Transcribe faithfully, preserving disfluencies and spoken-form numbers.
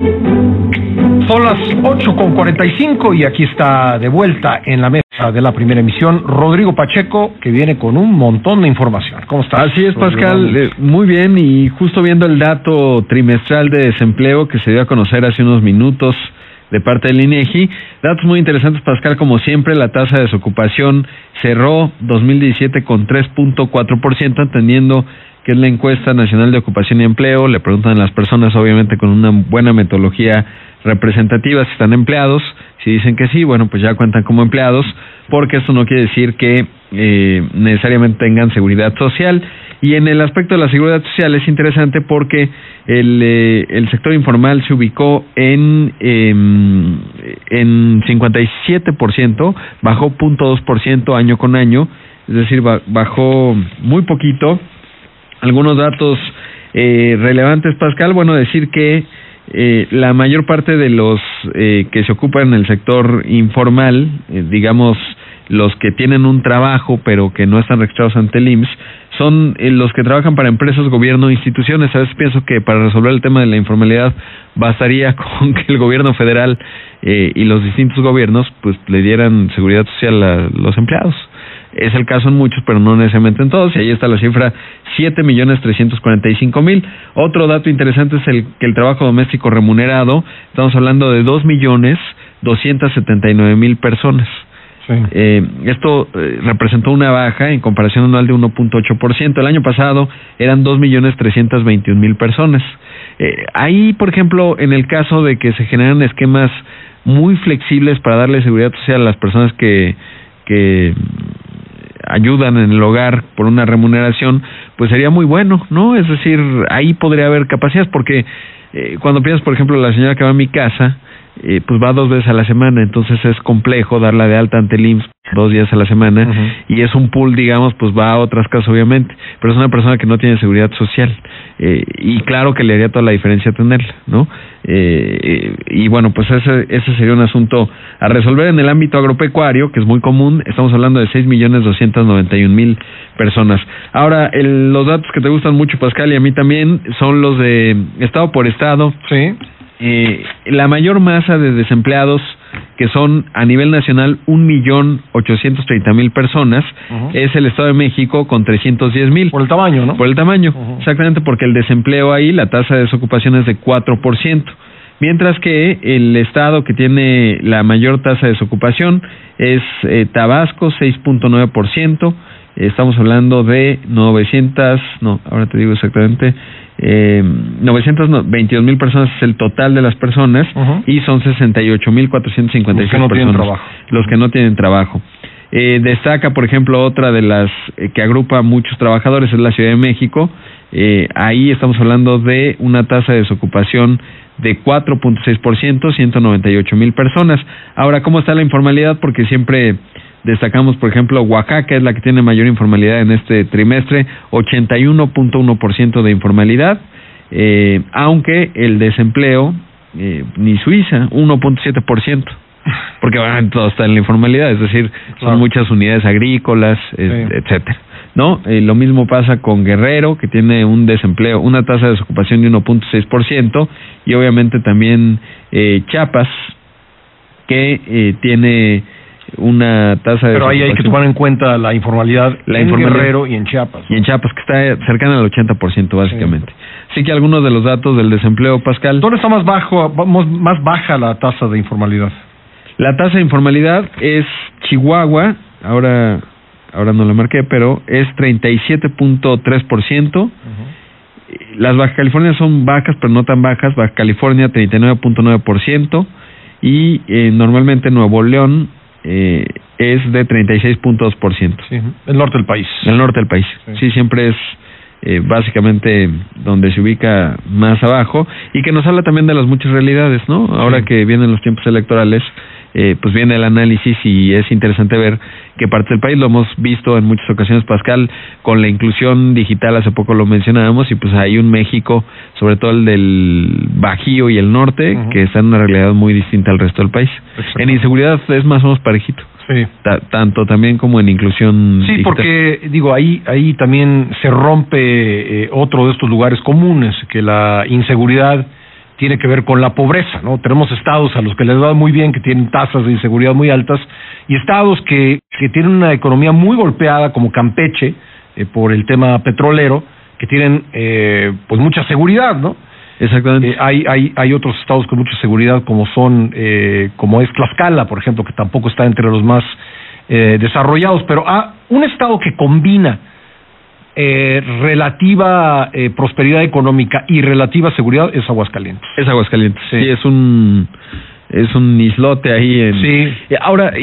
Son las ocho con cuarenta y cinco y aquí está de vuelta en la mesa de la primera emisión Rodrigo Pacheco, que viene con un montón de información. ¿Cómo estás? Así es, Pascal, eh, muy bien, y justo viendo el dato trimestral de desempleo que se dio a conocer hace unos minutos de parte del INEGI, datos muy interesantes, Pascal, como siempre. La tasa de desocupación cerró dos mil diecisiete con tres punto cuatro por ciento, entendiendo que es la encuesta nacional de ocupación y empleo. Le preguntan a las personas, obviamente con una buena metodología representativa, si están empleados. Si dicen que sí, bueno, pues ya cuentan como empleados, porque eso no quiere decir que eh, necesariamente tengan seguridad social. Y en el aspecto de la seguridad social es interesante porque el, eh, el sector informal se ubicó en, eh, en cincuenta y siete por ciento, bajó cero punto dos por ciento año con año, es decir, bajó muy poquito. Algunos datos eh, relevantes, Pascal, bueno, decir que eh, la mayor parte de los eh, que se ocupan en el sector informal, eh, digamos, los que tienen un trabajo pero que no están registrados ante el I M S S, son eh, los que trabajan para empresas, gobierno e instituciones. A veces pienso que para resolver el tema de la informalidad bastaría con que el gobierno federal eh, y los distintos gobiernos pues le dieran seguridad social a los empleados. Es el caso en muchos, pero no necesariamente en todos, y ahí está la cifra, siete millones trescientos cuarenta y cinco mil. Otro dato interesante es el que el trabajo doméstico remunerado, estamos hablando de dos millones doscientos setenta y nueve mil personas. Sí. Eh, esto eh, representó una baja en comparación anual de uno punto ocho por ciento. El año pasado eran dos millones trescientos veintiún mil personas. Eh, ahí, por ejemplo, en el caso de que se generan esquemas muy flexibles para darle seguridad social a las personas que, que ayudan en el hogar por una remuneración, pues sería muy bueno, ¿no? Es decir, ahí podría haber capacidades, porque eh, cuando piensas, por ejemplo, la señora que va a mi casa, eh, pues va dos veces a la semana, entonces es complejo darla de alta ante el I M S S dos días a la semana, uh-huh. y es un pool, digamos, pues va a otras casas obviamente, pero es una persona que no tiene seguridad social, eh, y claro que le haría toda la diferencia tenerla, ¿no? Eh, y bueno, pues ese, ese sería un asunto a resolver en el ámbito agropecuario, que es muy común. Estamos hablando de seis millones doscientos noventa y un mil personas. Ahora, el, los datos que te gustan mucho, Pascal, y a mí también, son los de estado por estado. Sí. Eh, la mayor masa de desempleados, que son a nivel nacional un millón ochocientos treinta mil personas, uh-huh. es el Estado de México con trescientos diez mil. Por el tamaño, ¿no? Por el tamaño, uh-huh. exactamente, porque el desempleo ahí, la tasa de desocupación es de cuatro por ciento. Mientras que el estado que tiene la mayor tasa de desocupación es eh, Tabasco, seis punto nueve por ciento. Estamos hablando de novecientos, no, ahora te digo exactamente, eh, novecientos veintidós mil personas es el total de las personas, uh-huh. y son sesenta y ocho mil cuatrocientos cincuenta y seis no personas los que no tienen trabajo. Eh, destaca, por ejemplo, otra de las eh, que agrupa a muchos trabajadores, es la Ciudad de México. Eh, ahí estamos hablando de una tasa de desocupación de cuatro punto seis por ciento, ciento noventa y ocho mil personas. Ahora, ¿cómo está la informalidad? Porque siempre destacamos, por ejemplo, Oaxaca es la que tiene mayor informalidad en este trimestre, ochenta y uno punto uno por ciento de informalidad, eh, aunque el desempleo, eh, ni Suiza, uno punto siete por ciento. Porque bueno, todo está en la informalidad, es decir, claro. son muchas unidades agrícolas, eh, sí. etcétera. ¿No? Eh, lo mismo pasa con Guerrero, que tiene un desempleo, una tasa de desocupación de uno punto seis por ciento, y obviamente también eh, Chiapas, que eh, tiene una tasa de Pero ahí hay que tomar en cuenta la informalidad la en informalidad, Guerrero y en Chiapas, ¿no? Y en Chiapas, que está cercana al ochenta por ciento básicamente. Sí. Así que algunos de los datos del desempleo, Pascal. ¿Dónde está más bajo, más baja la tasa de informalidad? La tasa de informalidad es Chihuahua, ahora... ahora no la marqué, pero es treinta y siete punto tres por ciento. Uh-huh. Las Baja California son bajas, pero no tan bajas. Baja California treinta y nueve punto nueve por ciento, y eh, normalmente Nuevo León eh, es de treinta y seis punto dos por ciento. Sí, el norte del país. El norte del país. Sí, sí siempre es eh, básicamente donde se ubica más abajo, y que nos habla también de las muchas realidades, ¿no? Ahora sí. que vienen los tiempos electorales, Eh, pues viene el análisis, y es interesante ver qué parte del país. Lo hemos visto en muchas ocasiones, Pascal, con la inclusión digital, hace poco lo mencionábamos, y pues hay un México, sobre todo el del Bajío y el norte, uh-huh. que está en una realidad muy distinta al resto del país. En inseguridad es más o menos parejito. Sí. Ta- tanto también como en inclusión sí, digital. porque digo, ahí ahí también se rompe eh, otro de estos lugares comunes, que la inseguridad tiene que ver con la pobreza, ¿no? Tenemos estados a los que les va muy bien, que tienen tasas de inseguridad muy altas, y estados que, que tienen una economía muy golpeada, como Campeche, eh, por el tema petrolero, que tienen eh, pues mucha seguridad, ¿no? Exactamente. Eh, hay, hay, hay otros estados con mucha seguridad, como son, eh, como es Tlaxcala, por ejemplo, que tampoco está entre los más eh, desarrollados, pero ah, un estado que combina Eh, relativa eh, prosperidad económica y relativa seguridad es Aguascalientes. Es Aguascalientes, sí, sí es un es un islote ahí en... Sí. Ahora,